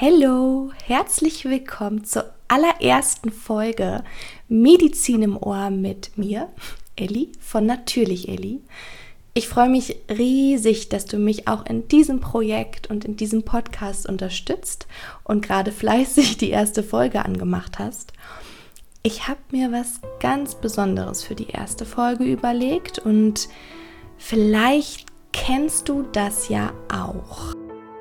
Hallo, herzlich willkommen zur allerersten Folge Medizin im Ohr mit mir, Elli von Natürlich Elli. Ich freue mich riesig, dass du mich auch in diesem Projekt und in diesem Podcast unterstützt und gerade fleißig die erste Folge angemacht hast. Ich habe mir was ganz Besonderes für die erste Folge überlegt und vielleicht kennst du das ja auch.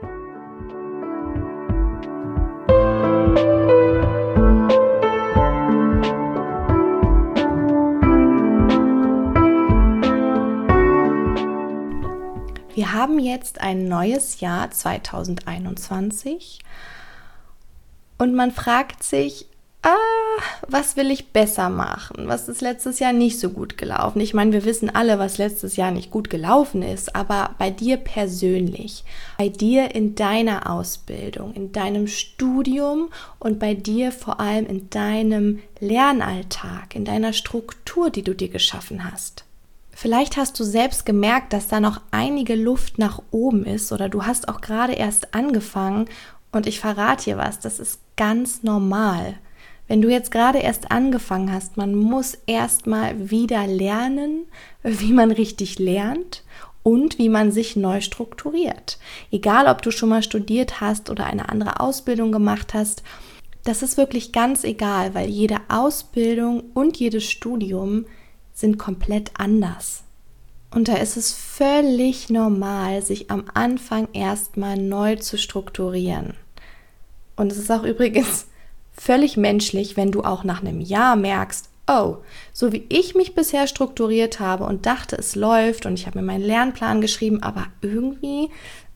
Wir haben jetzt ein neues Jahr 2021 und man fragt sich, was will ich besser machen? Was ist letztes Jahr nicht so gut gelaufen? Ich meine, wir wissen alle, was letztes Jahr nicht gut gelaufen ist, aber bei dir persönlich, bei dir in deiner Ausbildung, in deinem Studium und bei dir vor allem in deinem Lernalltag, in deiner Struktur, die du dir geschaffen hast. Vielleicht hast du selbst gemerkt, dass da noch einige Luft nach oben ist oder du hast auch gerade erst angefangen und ich verrate dir was, das ist ganz normal. Wenn du jetzt gerade erst angefangen hast, man muss erstmal wieder lernen, wie man richtig lernt und wie man sich neu strukturiert. Egal, ob du schon mal studiert hast oder eine andere Ausbildung gemacht hast, das ist wirklich ganz egal, weil jede Ausbildung und jedes Studium sind komplett anders. Und da ist es völlig normal, sich am Anfang erstmal neu zu strukturieren. Und es ist auch übrigens völlig menschlich, wenn du auch nach einem Jahr merkst, oh, so wie ich mich bisher strukturiert habe und dachte, es läuft und ich habe mir meinen Lernplan geschrieben, aber irgendwie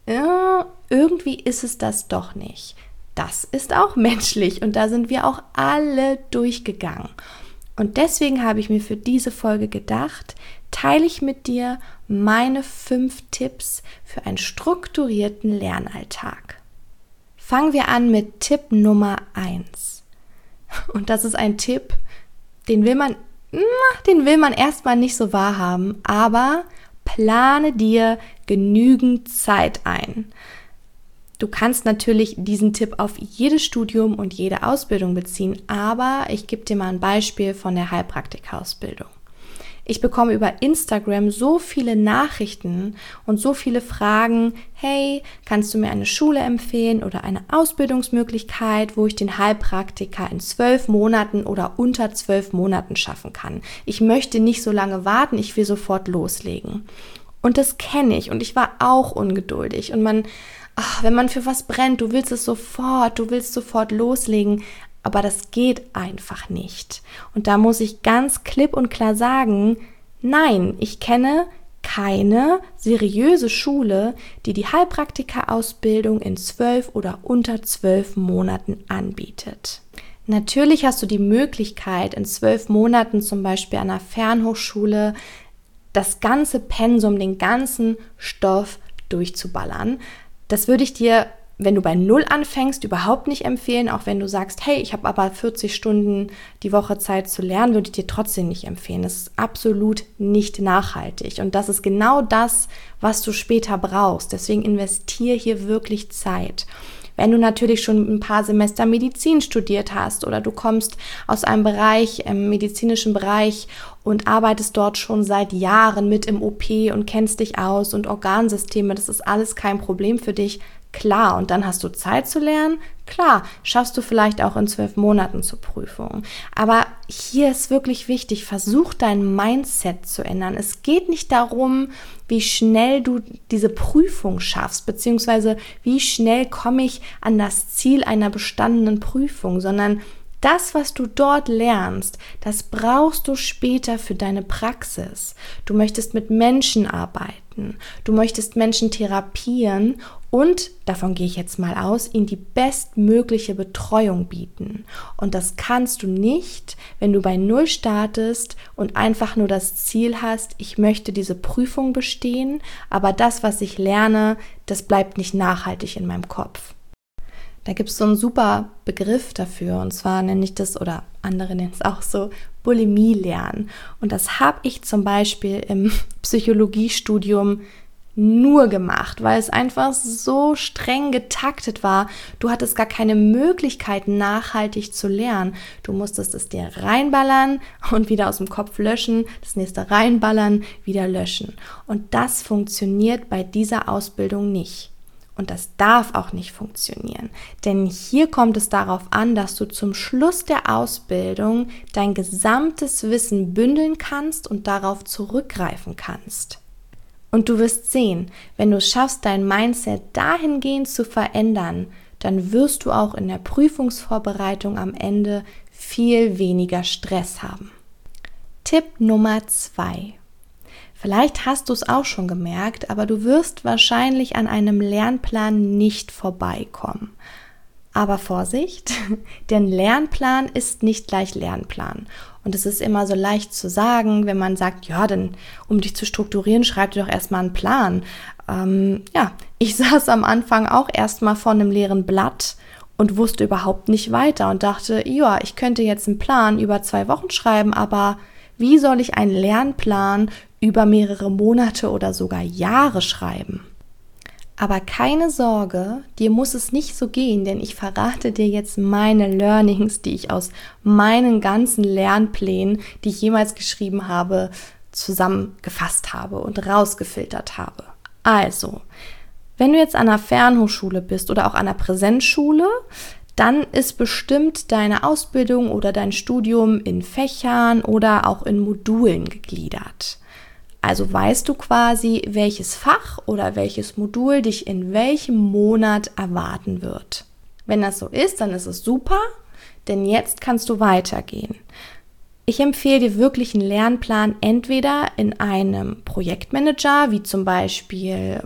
ist es das doch nicht. Das ist auch menschlich und da sind wir auch alle durchgegangen. Und deswegen habe ich mir für diese Folge gedacht, teile ich mit dir meine 5 Tipps für einen strukturierten Lernalltag. Fangen wir an mit Tipp Nummer 1. Und das ist ein Tipp, den will man erstmal nicht so wahrhaben, aber plane dir genügend Zeit ein. Du kannst natürlich diesen Tipp auf jedes Studium und jede Ausbildung beziehen, aber ich gebe dir mal ein Beispiel von der Heilpraktika-Ausbildung. Ich bekomme über Instagram so viele Nachrichten und so viele Fragen, hey, kannst du mir eine Schule empfehlen oder eine Ausbildungsmöglichkeit, wo ich den Heilpraktiker in 12 Monaten oder unter 12 Monaten schaffen kann. Ich möchte nicht so lange warten, ich will sofort loslegen. Und das kenne ich und ich war auch ungeduldig und wenn man für was brennt, du willst sofort loslegen, aber das geht einfach nicht. Und da muss ich ganz klipp und klar sagen, nein, ich kenne keine seriöse Schule, die die Heilpraktika-Ausbildung in 12 oder unter 12 Monaten anbietet. Natürlich hast du die Möglichkeit, in 12 Monaten zum Beispiel an einer Fernhochschule das ganze Pensum, den ganzen Stoff durchzuballern. Das würde ich dir, wenn du bei 0 anfängst, überhaupt nicht empfehlen. Auch wenn du sagst, hey, ich habe aber 40 Stunden die Woche Zeit zu lernen, würde ich dir trotzdem nicht empfehlen. Das ist absolut nicht nachhaltig. Und das ist genau das, was du später brauchst. Deswegen investiere hier wirklich Zeit. Wenn du natürlich schon ein paar Semester Medizin studiert hast oder du kommst aus einem Bereich, im medizinischen Bereich und arbeitest dort schon seit Jahren mit im OP und kennst dich aus und Organsysteme, das ist alles kein Problem für dich. Klar, und dann hast du Zeit zu lernen. Klar, schaffst du vielleicht auch in 12 Monaten zur Prüfung. Aber hier ist wirklich wichtig, versuch dein Mindset zu ändern. Es geht nicht darum, wie schnell du diese Prüfung schaffst, beziehungsweise wie schnell komme ich an das Ziel einer bestandenen Prüfung, sondern das, was du dort lernst, das brauchst du später für deine Praxis. Du möchtest mit Menschen arbeiten, du möchtest Menschen therapieren und, davon gehe ich jetzt mal aus, ihnen die bestmögliche Betreuung bieten. Und das kannst du nicht, wenn du bei 0 startest und einfach nur das Ziel hast, ich möchte diese Prüfung bestehen, aber das, was ich lerne, das bleibt nicht nachhaltig in meinem Kopf. Da gibt es so einen super Begriff dafür und zwar nenne ich das, oder andere nennen es auch so, Bulimie lernen. Und das habe ich zum Beispiel im Psychologiestudium nur gemacht, weil es einfach so streng getaktet war. Du hattest gar keine Möglichkeit, nachhaltig zu lernen. Du musstest es dir reinballern und wieder aus dem Kopf löschen, das nächste reinballern, wieder löschen. Und das funktioniert bei dieser Ausbildung nicht. Und das darf auch nicht funktionieren, denn hier kommt es darauf an, dass du zum Schluss der Ausbildung dein gesamtes Wissen bündeln kannst und darauf zurückgreifen kannst. Und du wirst sehen, wenn du es schaffst, dein Mindset dahingehend zu verändern, dann wirst du auch in der Prüfungsvorbereitung am Ende viel weniger Stress haben. Tipp Nummer 2. Vielleicht hast du es auch schon gemerkt, aber du wirst wahrscheinlich an einem Lernplan nicht vorbeikommen. Aber Vorsicht, denn Lernplan ist nicht gleich Lernplan. Und es ist immer so leicht zu sagen, wenn man sagt, ja, dann um dich zu strukturieren, schreib dir doch erstmal einen Plan. Ich saß am Anfang auch erstmal vor einem leeren Blatt und wusste überhaupt nicht weiter und dachte, ja, ich könnte jetzt einen Plan über 2 Wochen schreiben, aber wie soll ich einen Lernplan über mehrere Monate oder sogar Jahre schreiben? Aber keine Sorge, dir muss es nicht so gehen, denn ich verrate dir jetzt meine Learnings, die ich aus meinen ganzen Lernplänen, die ich jemals geschrieben habe, zusammengefasst habe und rausgefiltert habe. Also, wenn du jetzt an einer Fernhochschule bist oder auch an einer Präsenzschule, dann ist bestimmt deine Ausbildung oder dein Studium in Fächern oder auch in Modulen gegliedert. Also weißt du quasi, welches Fach oder welches Modul dich in welchem Monat erwarten wird. Wenn das so ist, dann ist es super, denn jetzt kannst du weitergehen. Ich empfehle dir wirklich einen Lernplan entweder in einem Projektmanager, wie zum Beispiel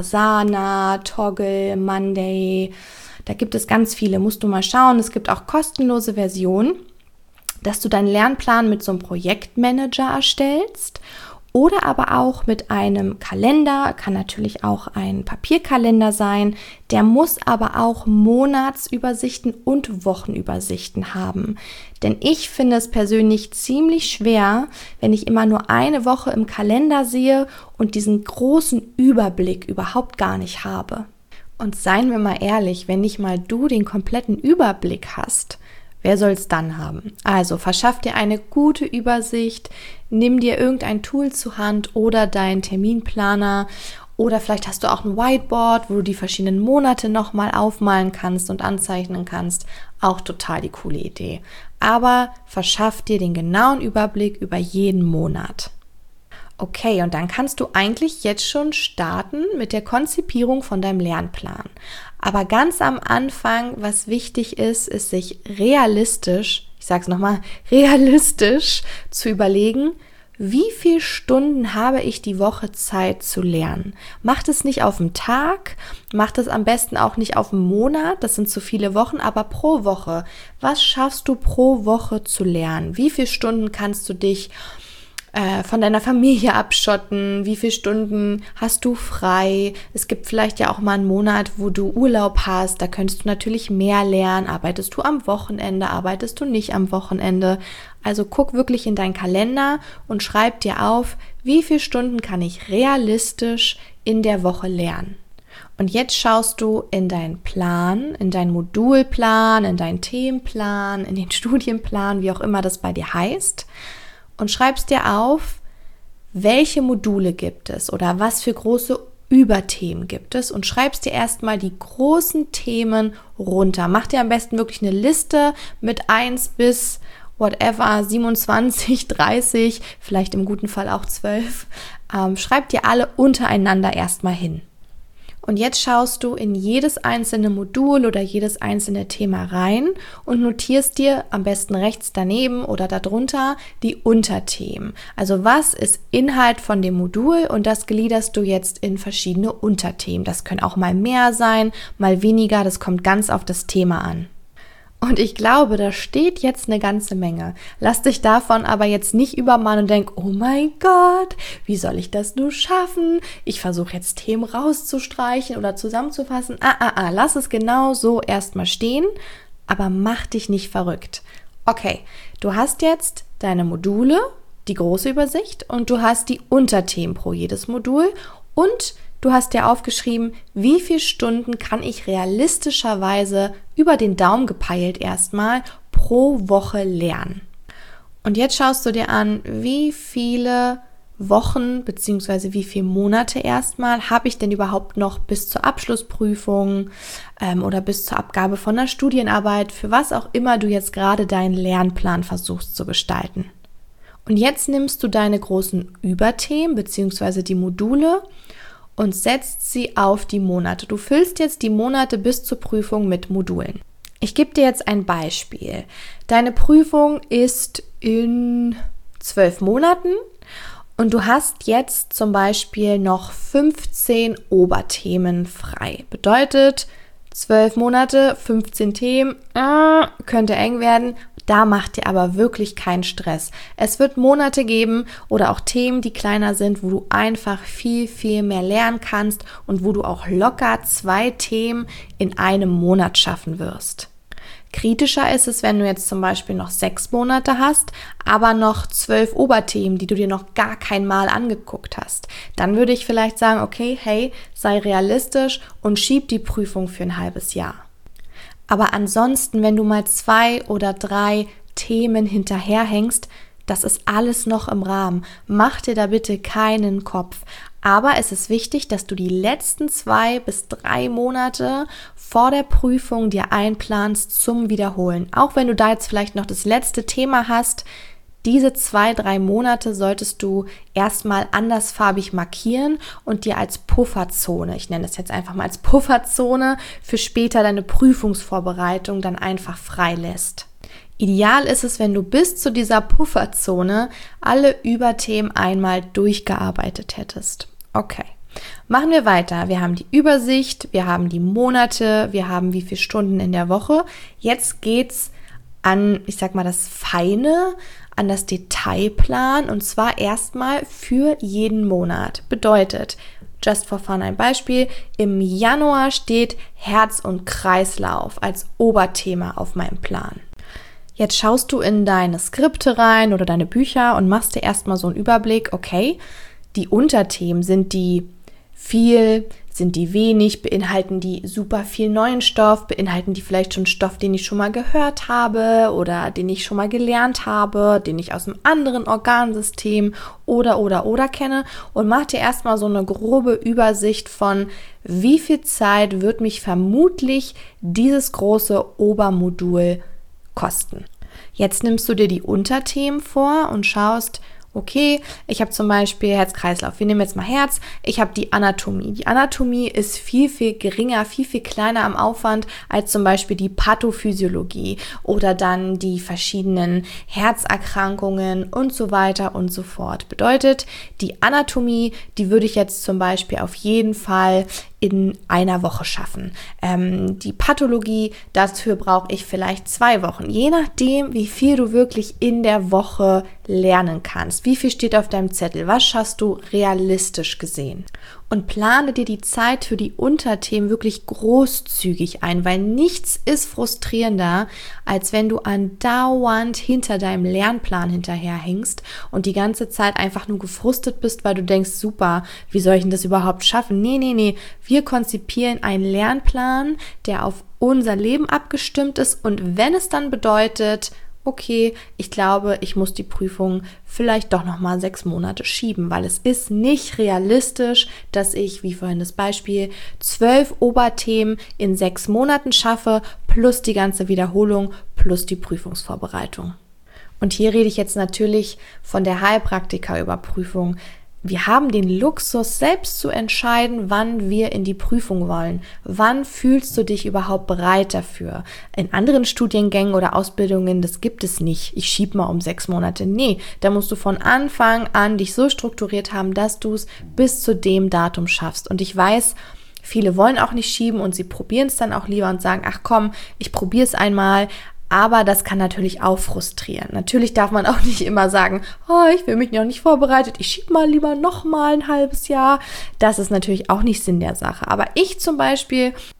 Asana, Toggl, Monday. Da gibt es ganz viele, musst du mal schauen. Es gibt auch kostenlose Versionen, dass du deinen Lernplan mit so einem Projektmanager erstellst oder aber auch mit einem Kalender, kann natürlich auch ein Papierkalender sein. Der muss aber auch Monatsübersichten und Wochenübersichten haben. Denn ich finde es persönlich ziemlich schwer, wenn ich immer nur eine Woche im Kalender sehe und diesen großen Überblick überhaupt gar nicht habe. Und seien wir mal ehrlich, wenn nicht mal du den kompletten Überblick hast, wer soll es dann haben? Also verschaff dir eine gute Übersicht, nimm dir irgendein Tool zur Hand oder deinen Terminplaner oder vielleicht hast du auch ein Whiteboard, wo du die verschiedenen Monate nochmal aufmalen kannst und anzeichnen kannst. Auch total die coole Idee. Aber verschaff dir den genauen Überblick über jeden Monat. Okay, und dann kannst du eigentlich jetzt schon starten mit der Konzipierung von deinem Lernplan. Aber ganz am Anfang, was wichtig ist, ist sich realistisch, ich sage es nochmal, realistisch zu überlegen, wie viele Stunden habe ich die Woche Zeit zu lernen? Macht es nicht auf den Tag, macht es am besten auch nicht auf den Monat, das sind zu viele Wochen, aber pro Woche. Was schaffst du pro Woche zu lernen? Wie viele Stunden kannst du dich von deiner Familie abschotten, wie viele Stunden hast du frei, es gibt vielleicht ja auch mal einen Monat, wo du Urlaub hast, da könntest du natürlich mehr lernen, arbeitest du am Wochenende, arbeitest du nicht am Wochenende, also guck wirklich in deinen Kalender und schreib dir auf, wie viele Stunden kann ich realistisch in der Woche lernen. Und jetzt schaust du in deinen Plan, in deinen Modulplan, in deinen Themenplan, in den Studienplan, wie auch immer das bei dir heißt, und schreibst dir auf, welche Module gibt es oder was für große Überthemen gibt es und schreibst dir erstmal die großen Themen runter. Mach dir am besten wirklich eine Liste mit 1 bis whatever, 27, 30, vielleicht im guten Fall auch 12. Schreib dir alle untereinander erstmal hin. Und jetzt schaust du in jedes einzelne Modul oder jedes einzelne Thema rein und notierst dir am besten rechts daneben oder darunter die Unterthemen. Also was ist Inhalt von dem Modul und das gliederst du jetzt in verschiedene Unterthemen. Das können auch mal mehr sein, mal weniger, das kommt ganz auf das Thema an. Und ich glaube, da steht jetzt eine ganze Menge. Lass dich davon aber jetzt nicht übermannen und denk, oh mein Gott, wie soll ich das nur schaffen? Ich versuche jetzt Themen rauszustreichen oder zusammenzufassen. Lass es genau so erstmal stehen, aber mach dich nicht verrückt. Okay, du hast jetzt deine Module, die große Übersicht und du hast die Unterthemen pro jedes Modul und du hast dir aufgeschrieben, wie viele Stunden kann ich realistischerweise über den Daumen gepeilt erstmal pro Woche lernen. Und jetzt schaust du dir an, wie viele Wochen bzw. wie viele Monate erstmal habe ich denn überhaupt noch bis zur Abschlussprüfung oder bis zur Abgabe von einer Studienarbeit, für was auch immer du jetzt gerade deinen Lernplan versuchst zu gestalten. Und jetzt nimmst du deine großen Überthemen bzw. die Module und setzt sie auf die Monate. Du füllst jetzt die Monate bis zur Prüfung mit Modulen. Ich gebe dir jetzt ein Beispiel. Deine Prüfung ist in 12 Monaten und du hast jetzt zum Beispiel noch 15 Oberthemen frei. Bedeutet, 12 Monate, 15 Themen, könnte eng werden. Da macht dir aber wirklich keinen Stress. Es wird Monate geben oder auch Themen, die kleiner sind, wo du einfach viel, viel mehr lernen kannst und wo du auch locker 2 Themen in einem Monat schaffen wirst. Kritischer ist es, wenn du jetzt zum Beispiel noch 6 Monate hast, aber noch 12 Oberthemen, die du dir noch gar kein Mal angeguckt hast. Dann würde ich vielleicht sagen, okay, hey, sei realistisch und schieb die Prüfung für ein halbes Jahr. Aber ansonsten, wenn du mal 2 oder 3 Themen hinterherhängst, das ist alles noch im Rahmen. Mach dir da bitte keinen Kopf. Aber es ist wichtig, dass du die letzten 2 bis 3 Monate vor der Prüfung dir einplanst zum Wiederholen. Auch wenn du da jetzt vielleicht noch das letzte Thema hast, diese 2, 3 Monate solltest du erstmal andersfarbig markieren und dir als Pufferzone, ich nenne das jetzt einfach mal als Pufferzone, für später deine Prüfungsvorbereitung dann einfach freilässt. Ideal ist es, wenn du bis zu dieser Pufferzone alle Überthemen einmal durchgearbeitet hättest. Okay, machen wir weiter. Wir haben die Übersicht, wir haben die Monate, wir haben wie viele Stunden in der Woche. Jetzt geht's an, ich sag mal, das Feine, an das Detailplan und zwar erstmal für jeden Monat. Bedeutet, just for fun ein Beispiel, im Januar steht Herz und Kreislauf als Oberthema auf meinem Plan. Jetzt schaust du in deine Skripte rein oder deine Bücher und machst dir erstmal so einen Überblick, okay, die Unterthemen, sind die viel, sind die wenig, beinhalten die super viel neuen Stoff, beinhalten die vielleicht schon Stoff, den ich schon mal gehört habe oder den ich schon mal gelernt habe, den ich aus einem anderen Organsystem oder kenne und mach dir erstmal so eine grobe Übersicht von, wie viel Zeit wird mich vermutlich dieses große Obermodul kosten. Jetzt nimmst du dir die Unterthemen vor und schaust, okay, ich habe zum Beispiel Herz-Kreislauf. Wir nehmen jetzt mal Herz. Ich habe die Anatomie. Die Anatomie ist viel, viel geringer, viel, viel kleiner am Aufwand als zum Beispiel die Pathophysiologie oder dann die verschiedenen Herzerkrankungen und so weiter und so fort. Bedeutet, die Anatomie, die würde ich jetzt zum Beispiel auf jeden Fall in einer Woche schaffen. Die Pathologie, dafür brauche ich vielleicht 2 Wochen. Je nachdem, wie viel du wirklich in der Woche lernen kannst. Wie viel steht auf deinem Zettel? Was schaffst du realistisch gesehen? Und plane dir die Zeit für die Unterthemen wirklich großzügig ein, weil nichts ist frustrierender, als wenn du andauernd hinter deinem Lernplan hinterherhängst und die ganze Zeit einfach nur gefrustet bist, weil du denkst, super, wie soll ich denn das überhaupt schaffen? Nee. Wir konzipieren einen Lernplan, der auf unser Leben abgestimmt ist und wenn es dann bedeutet, okay, ich glaube, ich muss die Prüfung vielleicht doch nochmal 6 Monate schieben, weil es ist nicht realistisch, dass ich, wie vorhin das Beispiel, 12 Oberthemen in 6 Monaten schaffe, plus die ganze Wiederholung, plus die Prüfungsvorbereitung. Und hier rede ich jetzt natürlich von der Heilpraktikerüberprüfung. Wir haben den Luxus, selbst zu entscheiden, wann wir in die Prüfung wollen. Wann fühlst du dich überhaupt bereit dafür? In anderen Studiengängen oder Ausbildungen, das gibt es nicht. Ich schiebe mal um 6 Monate. Nee, da musst du von Anfang an dich so strukturiert haben, dass du es bis zu dem Datum schaffst. Und ich weiß, viele wollen auch nicht schieben und sie probieren es dann auch lieber und sagen, ach komm, ich probiere es einmal. Aber das kann natürlich auch frustrieren. Natürlich darf man auch nicht immer sagen, oh, ich fühle mich noch nicht vorbereitet, ich schiebe mal lieber noch mal ein halbes Jahr. Das ist natürlich auch nicht Sinn der Sache. Aber ich zum Beispiel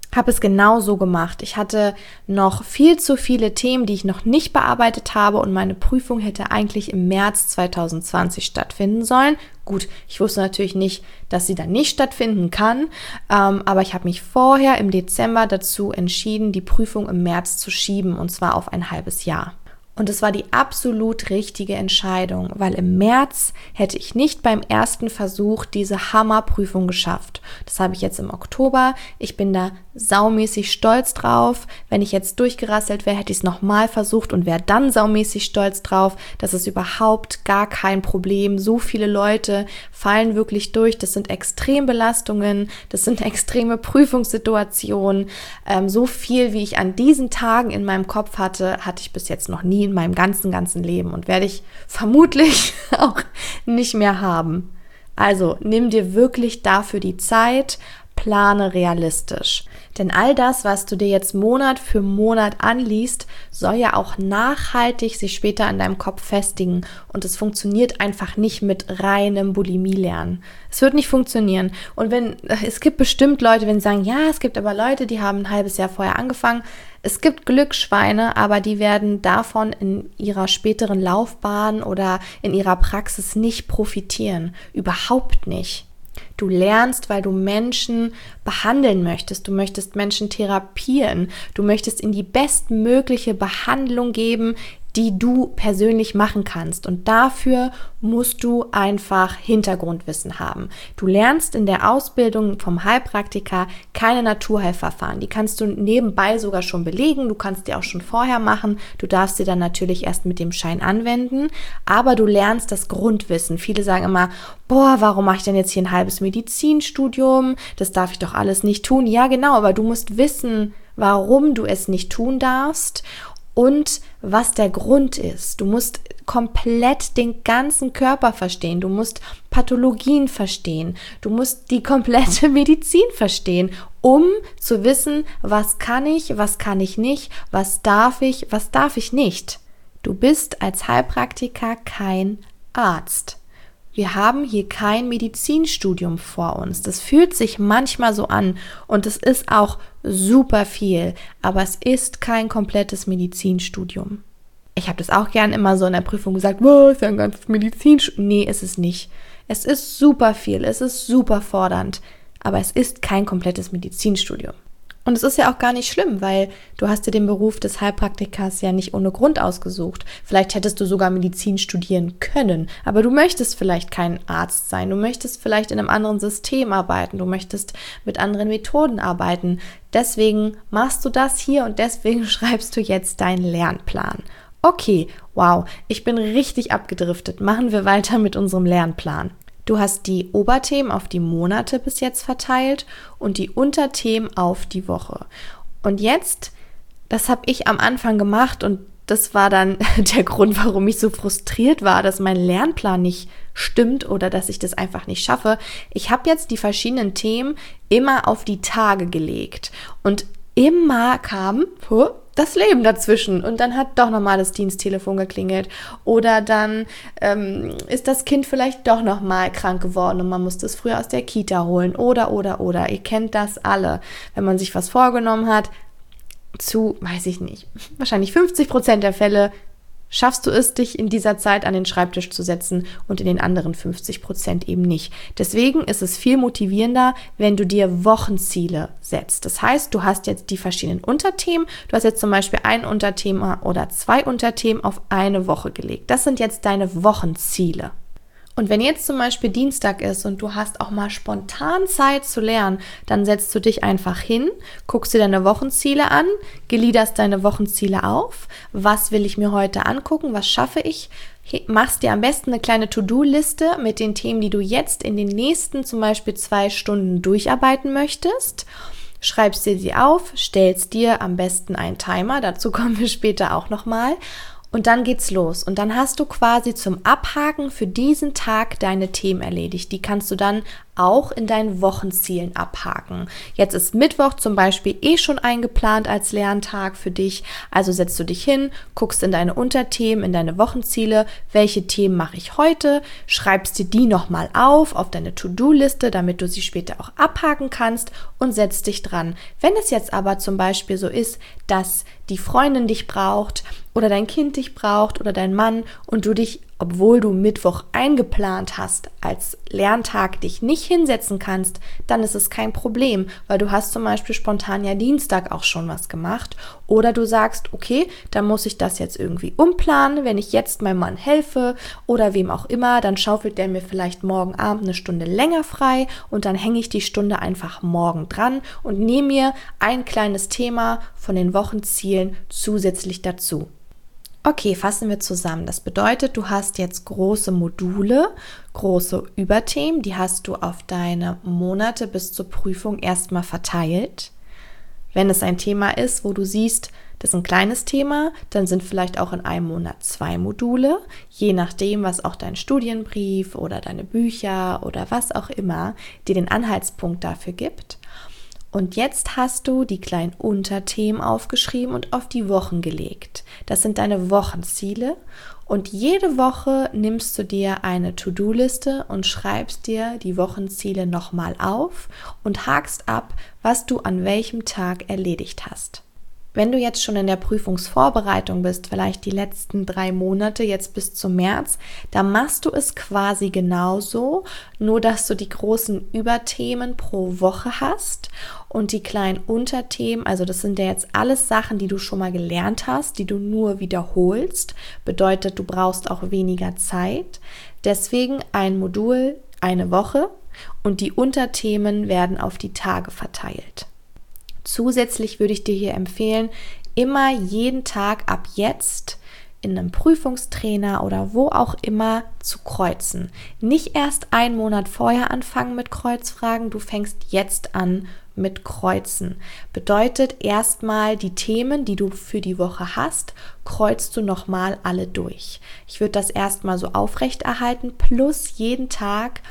habe es genau so gemacht. Ich hatte noch viel zu viele Themen, die ich noch nicht bearbeitet habe und meine Prüfung hätte eigentlich im März 2020 stattfinden sollen. Gut, ich wusste natürlich nicht, dass sie dann nicht stattfinden kann, aber ich habe mich vorher im Dezember dazu entschieden, die Prüfung im März zu schieben und zwar auf ein halbes Jahr. Und es war die absolut richtige Entscheidung, weil im März hätte ich nicht beim ersten Versuch diese Hammerprüfung geschafft. Das habe ich jetzt im Oktober. Ich bin da saumäßig stolz drauf. Wenn ich jetzt durchgerasselt wäre, hätte ich es nochmal versucht und wäre dann saumäßig stolz drauf. Das ist überhaupt gar kein Problem. So viele Leute fallen wirklich durch. Das sind Extrembelastungen, das sind extreme Prüfungssituationen. So viel, wie ich an diesen Tagen in meinem Kopf hatte, hatte ich bis jetzt noch nie in meinem ganzen Leben und werde ich vermutlich auch nicht mehr haben. Also nimm dir wirklich dafür die Zeit, plane realistisch. Denn all das, was du dir jetzt Monat für Monat anliest, soll ja auch nachhaltig sich später in deinem Kopf festigen. Und es funktioniert einfach nicht mit reinem Bulimie-Lernen. Es wird nicht funktionieren. Und es gibt bestimmt Leute, wenn sie sagen, ja, es gibt aber Leute, die haben ein halbes Jahr vorher angefangen. Es gibt Glücksschweine, aber die werden davon in ihrer späteren Laufbahn oder in ihrer Praxis nicht profitieren. Überhaupt nicht. Du lernst, weil du Menschen behandeln möchtest. Du möchtest Menschen therapieren. Du möchtest ihnen die bestmögliche Behandlung geben, die du persönlich machen kannst. Und dafür musst du einfach Hintergrundwissen haben. Du lernst in der Ausbildung vom Heilpraktiker keine Naturheilverfahren. Die kannst du nebenbei sogar schon belegen. Du kannst die auch schon vorher machen. Du darfst sie dann natürlich erst mit dem Schein anwenden. Aber du lernst das Grundwissen. Viele sagen immer, boah, warum mache ich denn jetzt hier ein halbes Medizinstudium? Das darf ich doch alles nicht tun. Ja, genau, aber du musst wissen, warum du es nicht tun darfst und was der Grund ist. Du musst komplett den ganzen Körper verstehen. Du musst Pathologien verstehen. Du musst die komplette Medizin verstehen, um zu wissen, was kann ich nicht, was darf ich nicht. Du bist als Heilpraktiker kein Arzt. Wir haben hier kein Medizinstudium vor uns. Das fühlt sich manchmal so an und es ist auch super viel, aber es ist kein komplettes Medizinstudium. Ich habe das auch gern immer so in der Prüfung gesagt, was ist ja ein ganzes Medizinstudium? Nee, ist es nicht. Es ist super viel, es ist super fordernd, aber es ist kein komplettes Medizinstudium. Und es ist ja auch gar nicht schlimm, weil du hast dir den Beruf des Heilpraktikers ja nicht ohne Grund ausgesucht. Vielleicht hättest du sogar Medizin studieren können, aber du möchtest vielleicht kein Arzt sein. Du möchtest vielleicht in einem anderen System arbeiten. Du möchtest mit anderen Methoden arbeiten. Deswegen machst du das hier und deswegen schreibst du jetzt deinen Lernplan. Okay, wow, ich bin richtig abgedriftet. Machen wir weiter mit unserem Lernplan. Du hast die Oberthemen auf die Monate bis jetzt verteilt und die Unterthemen auf die Woche. Und jetzt, das habe ich am Anfang gemacht und das war dann der Grund, warum ich so frustriert war, dass mein Lernplan nicht stimmt oder dass ich das einfach nicht schaffe. Ich habe jetzt die verschiedenen Themen immer auf die Tage gelegt und immer kam das Leben dazwischen und dann hat doch nochmal das Diensttelefon geklingelt oder dann ist das Kind vielleicht doch nochmal krank geworden und man musste es früher aus der Kita holen oder. Ihr kennt das alle. Wenn man sich was vorgenommen hat, weiß ich nicht, wahrscheinlich 50% der Fälle schaffst du es, dich in dieser Zeit an den Schreibtisch zu setzen und in den anderen 50% eben nicht. Deswegen ist es viel motivierender, wenn du dir Wochenziele setzt. Das heißt, du hast jetzt die verschiedenen Unterthemen. Du hast jetzt zum Beispiel ein Unterthema oder 2 Unterthemen auf eine Woche gelegt. Das sind jetzt deine Wochenziele. Und wenn jetzt zum Beispiel Dienstag ist und du hast auch mal spontan Zeit zu lernen, dann setzt du dich einfach hin, guckst dir deine Wochenziele an, gliederst deine Wochenziele auf. Was will ich mir heute angucken? Was schaffe ich? Machst dir am besten eine kleine To-Do-Liste mit den Themen, die du jetzt in den nächsten zum Beispiel 2 Stunden durcharbeiten möchtest. Schreibst dir sie auf, stellst dir am besten einen Timer, dazu kommen wir später auch nochmal. Und dann geht's los. Und dann hast du quasi zum Abhaken für diesen Tag deine Themen erledigt. Die kannst du dann auch in deinen Wochenzielen abhaken. Jetzt ist Mittwoch zum Beispiel schon eingeplant als Lerntag für dich. Also setzt du dich hin, guckst in deine Unterthemen, in deine Wochenziele, welche Themen mache ich heute, schreibst dir die nochmal auf deine To-Do-Liste, damit du sie später auch abhaken kannst und setzt dich dran. Wenn es jetzt aber zum Beispiel so ist, dass die Freundin dich braucht oder dein Kind dich braucht oder dein Mann und du dich, obwohl du Mittwoch eingeplant hast, als Lerntag dich nicht hinsetzen kannst, dann ist es kein Problem, weil du hast zum Beispiel spontan ja Dienstag auch schon was gemacht oder du sagst, okay, dann muss ich das jetzt irgendwie umplanen, wenn ich jetzt meinem Mann helfe oder wem auch immer, dann schaufelt der mir vielleicht morgen Abend eine Stunde länger frei und dann hänge ich die Stunde einfach morgen dran und nehme mir ein kleines Thema von den Wochenzielen zusätzlich dazu. Okay, fassen wir zusammen. Das bedeutet, du hast jetzt große Module, große Überthemen, die hast du auf deine Monate bis zur Prüfung erstmal verteilt. Wenn es ein Thema ist, wo du siehst, das ist ein kleines Thema, dann sind vielleicht auch in einem Monat 2 Module, je nachdem, was auch dein Studienbrief oder deine Bücher oder was auch immer dir den Anhaltspunkt dafür gibt. Und jetzt hast du die kleinen Unterthemen aufgeschrieben und auf die Wochen gelegt. Das sind deine Wochenziele und jede Woche nimmst du dir eine To-Do-Liste und schreibst dir die Wochenziele nochmal auf und hakst ab, was du an welchem Tag erledigt hast. Wenn du jetzt schon in der Prüfungsvorbereitung bist, vielleicht die letzten 3 Monate, jetzt bis zum März, dann machst du es quasi genauso, nur dass du die großen Überthemen pro Woche hast und die kleinen Unterthemen, also das sind ja jetzt alles Sachen, die du schon mal gelernt hast, die du nur wiederholst, bedeutet, du brauchst auch weniger Zeit. Deswegen ein Modul, eine Woche und die Unterthemen werden auf die Tage verteilt. Zusätzlich würde ich dir hier empfehlen, immer jeden Tag ab jetzt in einem Prüfungstrainer oder wo auch immer zu kreuzen. Nicht erst einen Monat vorher anfangen mit Kreuzfragen, du fängst jetzt an mit Kreuzen. Bedeutet erstmal die Themen, die du für die Woche hast, kreuzt du nochmal alle durch. Ich würde das erstmal so aufrechterhalten, plus jeden Tag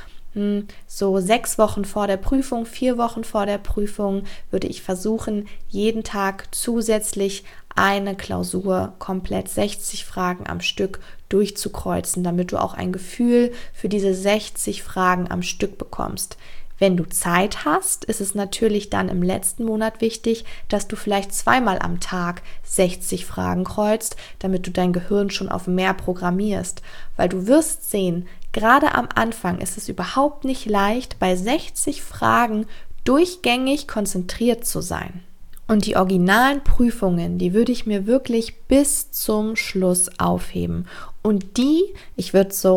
so 6 Wochen vor der Prüfung, 4 Wochen vor der Prüfung würde ich versuchen, jeden Tag zusätzlich eine Klausur komplett 60 Fragen am Stück durchzukreuzen, damit du auch ein Gefühl für diese 60 Fragen am Stück bekommst. Wenn du Zeit hast, ist es natürlich dann im letzten Monat wichtig, dass du vielleicht 2-mal am Tag 60 Fragen kreuzt, damit du dein Gehirn schon auf mehr programmierst. Weil du wirst sehen, gerade am Anfang ist es überhaupt nicht leicht, bei 60 Fragen durchgängig konzentriert zu sein. Und die originalen Prüfungen, die würde ich mir wirklich bis zum Schluss aufheben. Und ich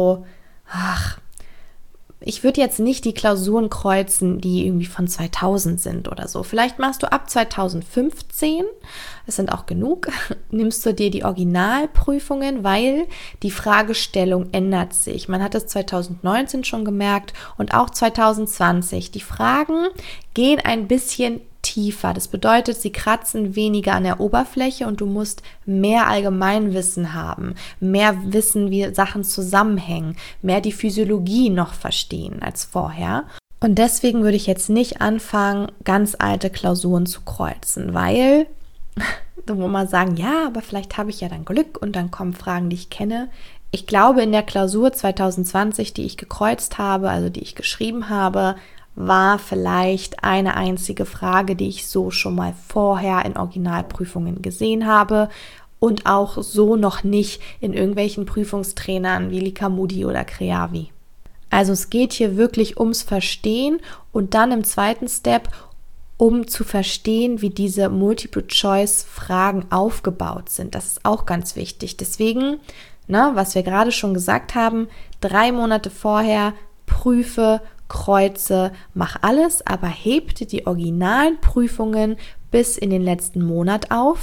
würde jetzt nicht die Klausuren kreuzen, die irgendwie von 2000 sind oder so. Vielleicht machst du ab 2015, es sind auch genug, nimmst du dir die Originalprüfungen, weil die Fragestellung ändert sich. Man hat es 2019 schon gemerkt und auch 2020. Die Fragen gehen ein bisschen tiefer. Das bedeutet, sie kratzen weniger an der Oberfläche und du musst mehr Allgemeinwissen haben, mehr wissen, wie Sachen zusammenhängen, mehr die Physiologie noch verstehen als vorher. Und deswegen würde ich jetzt nicht anfangen, ganz alte Klausuren zu kreuzen, weil da muss man sagen, ja, aber vielleicht habe ich ja dann Glück und dann kommen Fragen, die ich kenne. Ich glaube, in der Klausur 2020, die ich gekreuzt habe, also die ich geschrieben habe, war vielleicht eine einzige Frage, die ich so schon mal vorher in Originalprüfungen gesehen habe und auch so noch nicht in irgendwelchen Prüfungstrainern wie Likamudi oder Creavi. Also es geht hier wirklich ums Verstehen und dann im zweiten Step um zu verstehen, wie diese Multiple-Choice-Fragen aufgebaut sind. Das ist auch ganz wichtig. Deswegen, was wir gerade schon gesagt haben, 3 Monate vorher prüfe, kreuze, mach alles, aber heb die originalen Prüfungen bis in den letzten Monat auf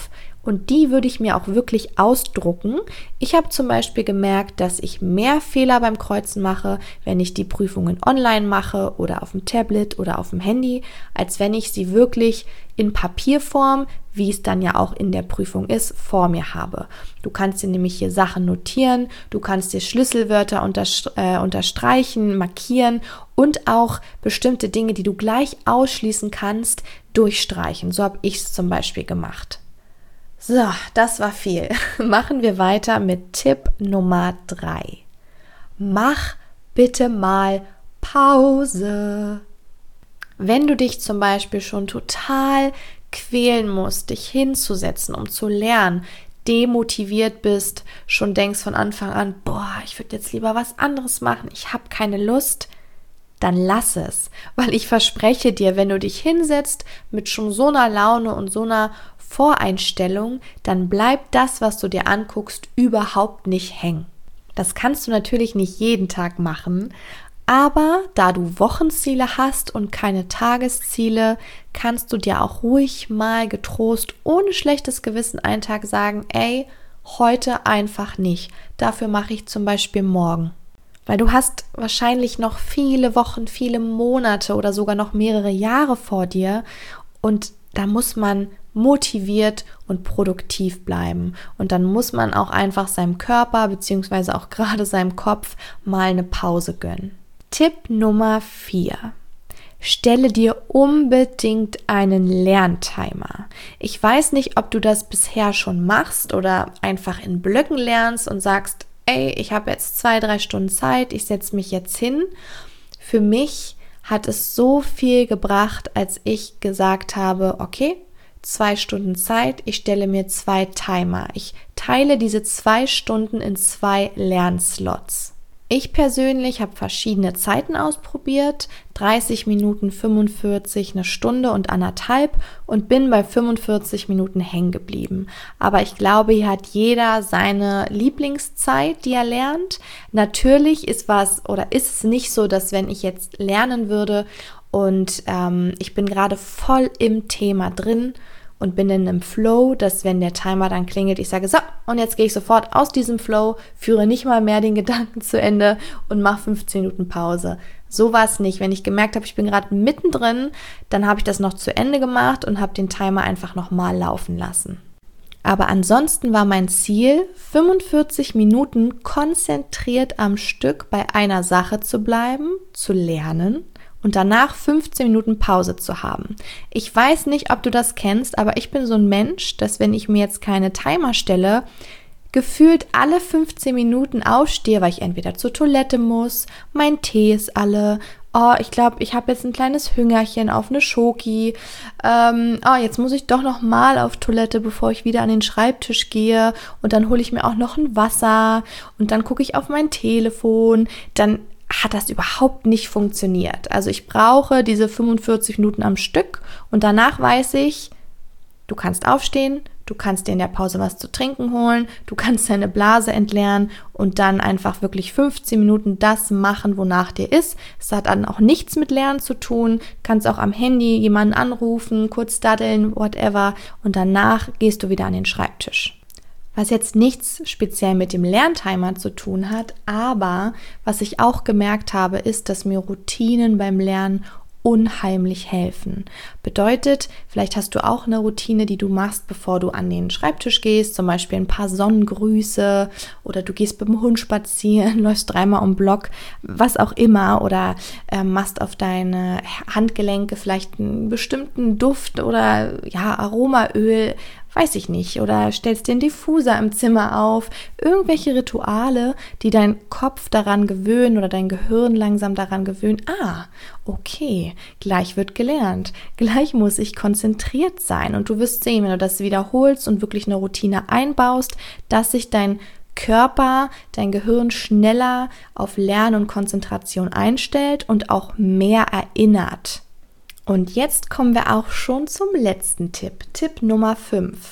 Und die würde ich mir auch wirklich ausdrucken. Ich habe zum Beispiel gemerkt, dass ich mehr Fehler beim Kreuzen mache, wenn ich die Prüfungen online mache oder auf dem Tablet oder auf dem Handy, als wenn ich sie wirklich in Papierform, wie es dann ja auch in der Prüfung ist, vor mir habe. Du kannst dir nämlich hier Sachen notieren, du kannst dir Schlüsselwörter unterstreichen, markieren und auch bestimmte Dinge, die du gleich ausschließen kannst, durchstreichen. So habe ich es zum Beispiel gemacht. So, das war viel. Machen wir weiter mit Tipp Nummer 3. Mach bitte mal Pause. Wenn du dich zum Beispiel schon total quälen musst, dich hinzusetzen, um zu lernen, demotiviert bist, schon denkst von Anfang an, ich würde jetzt lieber was anderes machen, ich habe keine Lust, dann lass es. Weil ich verspreche dir, wenn du dich hinsetzt mit schon so einer Laune und so einer Voreinstellung, dann bleibt das, was du dir anguckst, überhaupt nicht hängen. Das kannst du natürlich nicht jeden Tag machen, aber da du Wochenziele hast und keine Tagesziele, kannst du dir auch ruhig mal getrost, ohne schlechtes Gewissen einen Tag sagen, heute einfach nicht. Dafür mache ich zum Beispiel morgen. Weil du hast wahrscheinlich noch viele Wochen, viele Monate oder sogar noch mehrere Jahre vor dir und da muss man motiviert und produktiv bleiben. Und dann muss man auch einfach seinem Körper bzw. auch gerade seinem Kopf mal eine Pause gönnen. Tipp Nummer 4. Stelle dir unbedingt einen Lerntimer. Ich weiß nicht, ob du das bisher schon machst oder einfach in Blöcken lernst und sagst, ich habe jetzt 2-3 Stunden Zeit, ich setze mich jetzt hin. Für mich hat es so viel gebracht, als ich gesagt habe, okay, 2 Stunden Zeit, ich stelle mir 2 Timer. Ich teile diese 2 Stunden in 2 Lernslots. Ich persönlich habe verschiedene Zeiten ausprobiert, 30 Minuten, 45, eine Stunde und 1,5 und bin bei 45 Minuten hängen geblieben. Aber ich glaube, hier hat jeder seine Lieblingszeit, die er lernt. Natürlich ist es nicht so, dass wenn ich jetzt lernen würde und ich bin gerade voll im Thema drin und bin in einem Flow, dass wenn der Timer dann klingelt, ich sage, so, und jetzt gehe ich sofort aus diesem Flow, führe nicht mal mehr den Gedanken zu Ende und mache 15 Minuten Pause. So war es nicht. Wenn ich gemerkt habe, ich bin gerade mittendrin, dann habe ich das noch zu Ende gemacht und habe den Timer einfach nochmal laufen lassen. Aber ansonsten war mein Ziel, 45 Minuten konzentriert am Stück bei einer Sache zu bleiben, zu lernen und danach 15 Minuten Pause zu haben. Ich weiß nicht, ob du das kennst, aber ich bin so ein Mensch, dass wenn ich mir jetzt keine Timer stelle, gefühlt alle 15 Minuten aufstehe, weil ich entweder zur Toilette muss, mein Tee ist alle, ich glaube, ich habe jetzt ein kleines Hüngerchen auf eine Schoki, jetzt muss ich doch noch mal auf Toilette, bevor ich wieder an den Schreibtisch gehe und dann hole ich mir auch noch ein Wasser und dann gucke ich auf mein Telefon, dann hat das überhaupt nicht funktioniert. Also ich brauche diese 45 Minuten am Stück und danach weiß ich, du kannst aufstehen, du kannst dir in der Pause was zu trinken holen, du kannst deine Blase entleeren und dann einfach wirklich 15 Minuten das machen, wonach dir ist. Es hat dann auch nichts mit Lernen zu tun, kannst auch am Handy jemanden anrufen, kurz daddeln, whatever und danach gehst du wieder an den Schreibtisch. Was jetzt nichts speziell mit dem Lerntimer zu tun hat, aber was ich auch gemerkt habe, ist, dass mir Routinen beim Lernen unheimlich helfen. Bedeutet, vielleicht hast du auch eine Routine, die du machst, bevor du an den Schreibtisch gehst, zum Beispiel ein paar Sonnengrüße oder du gehst mit dem Hund spazieren, läufst 3-mal um den Block, was auch immer oder machst auf deine Handgelenke vielleicht einen bestimmten Duft oder Aromaöl, weiß ich nicht, oder stellst dir einen Diffuser im Zimmer auf, irgendwelche Rituale, die dein Kopf daran gewöhnen oder dein Gehirn langsam daran gewöhnen, okay, gleich wird gelernt, gleich muss ich konzentriert sein und du wirst sehen, wenn du das wiederholst und wirklich eine Routine einbaust, dass sich dein Körper, dein Gehirn schneller auf Lernen und Konzentration einstellt und auch mehr erinnert. Und jetzt kommen wir auch schon zum letzten Tipp. Tipp Nummer 5.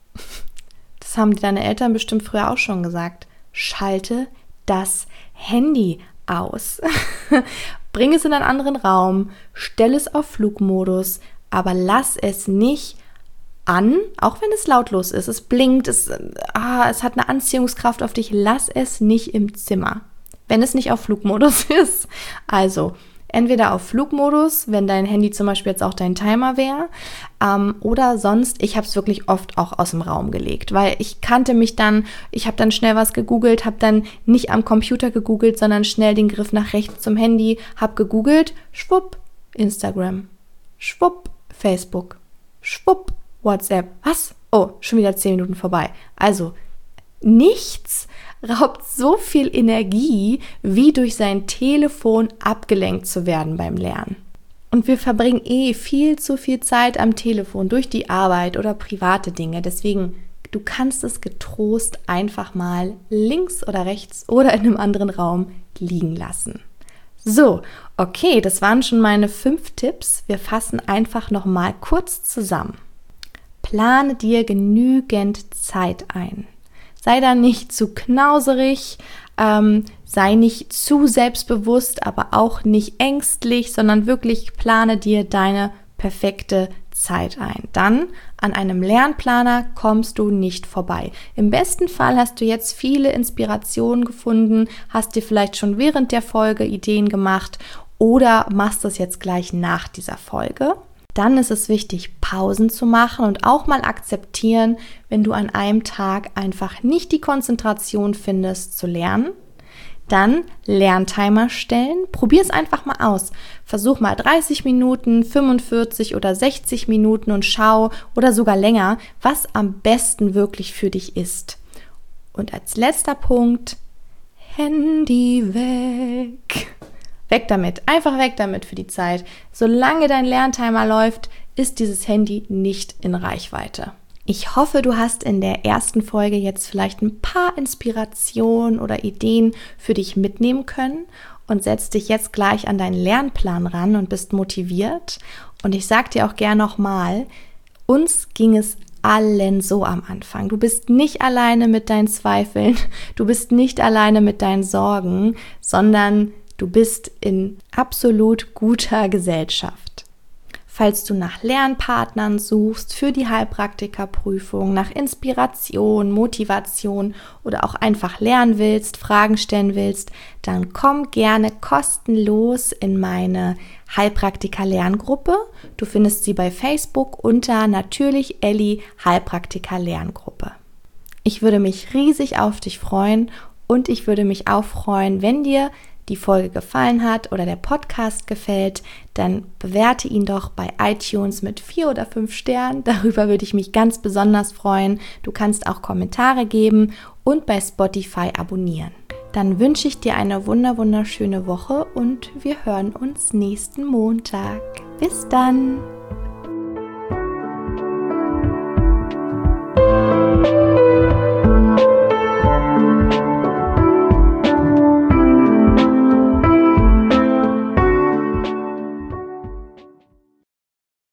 Das haben dir deine Eltern bestimmt früher auch schon gesagt. Schalte das Handy aus. Bring es in einen anderen Raum, stell es auf Flugmodus, aber lass es nicht an, auch wenn es lautlos ist. Es blinkt, es hat eine Anziehungskraft auf dich. Lass es nicht im Zimmer, wenn es nicht auf Flugmodus ist. Also entweder auf Flugmodus, wenn dein Handy zum Beispiel jetzt auch dein Timer wäre, oder sonst, ich habe es wirklich oft auch aus dem Raum gelegt, weil ich habe dann schnell was gegoogelt, habe dann nicht am Computer gegoogelt, sondern schnell den Griff nach rechts zum Handy, habe gegoogelt, schwupp, Instagram, schwupp, Facebook, schwupp, WhatsApp, was? Oh, schon wieder 10 Minuten vorbei. Also, nichts raubt so viel Energie, wie durch sein Telefon abgelenkt zu werden beim Lernen. Und wir verbringen viel zu viel Zeit am Telefon durch die Arbeit oder private Dinge. Deswegen, du kannst es getrost einfach mal links oder rechts oder in einem anderen Raum liegen lassen. So, okay, das waren schon meine 5 Tipps. Wir fassen einfach nochmal kurz zusammen. Plane dir genügend Zeit ein. Sei da nicht zu knauserig, sei nicht zu selbstbewusst, aber auch nicht ängstlich, sondern wirklich plane dir deine perfekte Zeit ein. Dann an einem Lernplaner kommst du nicht vorbei. Im besten Fall hast du jetzt viele Inspirationen gefunden, hast dir vielleicht schon während der Folge Ideen gemacht oder machst das jetzt gleich nach dieser Folge. Dann ist es wichtig, Pausen zu machen und auch mal akzeptieren, wenn du an einem Tag einfach nicht die Konzentration findest zu lernen. Dann Lerntimer stellen. Probier es einfach mal aus. Versuch mal 30 Minuten, 45 oder 60 Minuten und schau oder sogar länger, was am besten wirklich für dich ist. Und als letzter Punkt, Handy weg. Weg damit, einfach weg damit für die Zeit. Solange dein Lerntimer läuft, ist dieses Handy nicht in Reichweite. Ich hoffe, du hast in der ersten Folge jetzt vielleicht ein paar Inspirationen oder Ideen für dich mitnehmen können und setzt dich jetzt gleich an deinen Lernplan ran und bist motiviert. Und ich sage dir auch gern nochmal, uns ging es allen so am Anfang. Du bist nicht alleine mit deinen Zweifeln, du bist nicht alleine mit deinen Sorgen, sondern du bist in absolut guter Gesellschaft. Falls du nach Lernpartnern suchst für die Heilpraktikerprüfung, nach Inspiration, Motivation oder auch einfach lernen willst, Fragen stellen willst, dann komm gerne kostenlos in meine Heilpraktiker-Lerngruppe. Du findest sie bei Facebook unter natürlich Elli Heilpraktiker-Lerngruppe. Ich würde mich riesig auf dich freuen und ich würde mich auch freuen, wenn dir die Folge gefallen hat oder der Podcast gefällt, dann bewerte ihn doch bei iTunes mit 4 oder 5 Sternen. Darüber würde ich mich ganz besonders freuen. Du kannst auch Kommentare geben und bei Spotify abonnieren. Dann wünsche ich dir eine wunderschöne Woche und wir hören uns nächsten Montag. Bis dann!